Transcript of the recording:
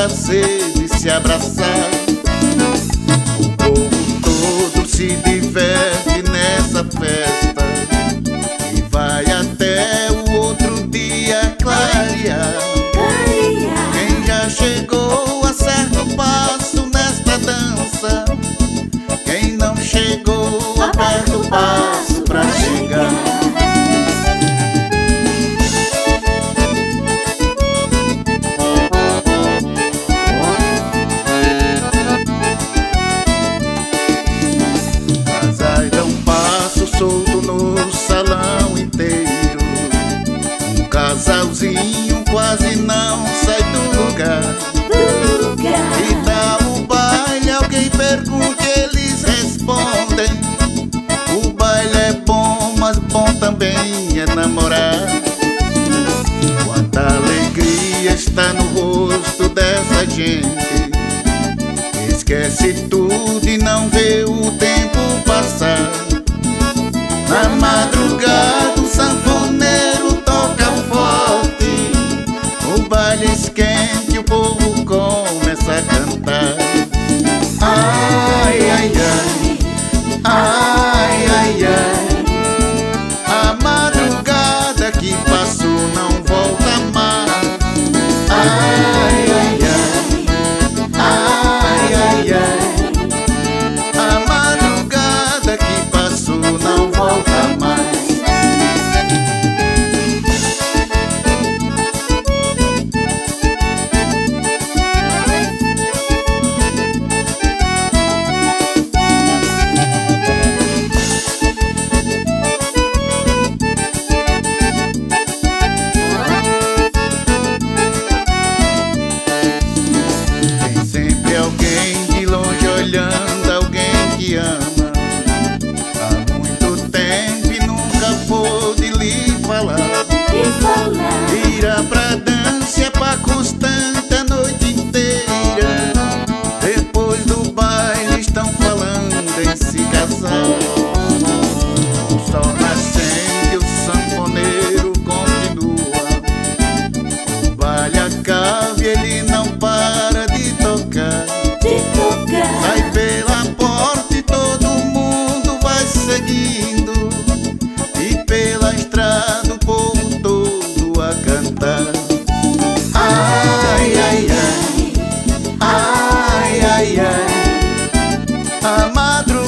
prazer de se abraçar. O povo todo se diverte nessa festa e vai até o outro dia clarear. Quem já chegou acerta o passo nesta dança, quem não chegou aperta o passo pra chegar. Casais dão passo solto no salão inteiro, um casalzinho quase não sai do lugar. E dá o baile, alguém pergunta, eles respondem: o baile é bom, mas bom também é namorar. Quanta alegria está no rosto dessa gente, esquece tudo e não vê o tempo passar. Na madrugada o sanfoneiro toca forte, o baile esquenta e o povo começa a cantar. Ai, ai, ai, ai, ai, ai, a madrugada que passou não volta mais. Ai, ai, ai, ai, ai, ai, a madrugada que passou não volta mais. Tem sempre alguém de longe olhando, alguém que ama há muito tempo e nunca pôde lhe falar. Vira pra dança, é pra constante a noite inteira, depois do baile estão falando em se casar. O sol nascendo e o sanfoneiro continua, o baile acaba e ele não para de tocar. Sai pela porta e todo mundo vai seguindo, e pela estrada o povo todo a cantar. Ai, ai, ai, ai, ai, ai, a madrugada